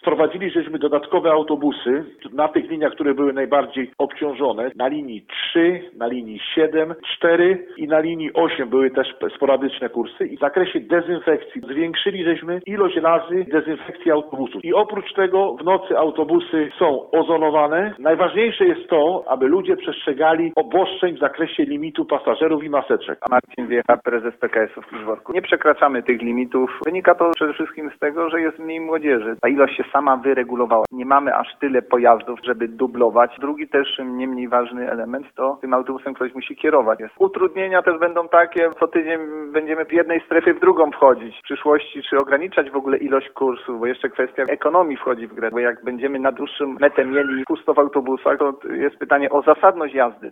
Wprowadziliśmy dodatkowe autobusy na tych liniach, które były najbardziej obciążone. Na linii 3, na linii 7, 4 i na linii 8 były też sporadyczne kursy. I w zakresie dezynfekcji zwiększyliśmy ilość razy dezynfekcji autobusów. I oprócz tego w nocy autobusy są ozonowane. Najważniejsze jest to, aby ludzie przestrzegali obostrzeń w zakresie limitu pasażerów i maseczek. Marcin Wiecha, prezes PKS-u w Kiszworku. Nie przekraczamy tych limitów. Wynika to przede wszystkim z tego, że jest mniej młodzieży. Ta ilość się sama wyregulowała. Nie mamy aż tyle pojazdów, żeby dublować. Drugi też nie mniej ważny element to tym autobusem ktoś musi kierować. Utrudnienia też będą takie, co tydzień będziemy w jednej strefie w drugą wchodzić. W przyszłości czy ograniczać w ogóle ilość kursów, bo jeszcze kwestia ekonomii wchodzi w grę. Bo jak będziemy na dłuższą metę mieli pusto w autobusach, to jest pytanie o zasadność jazdy.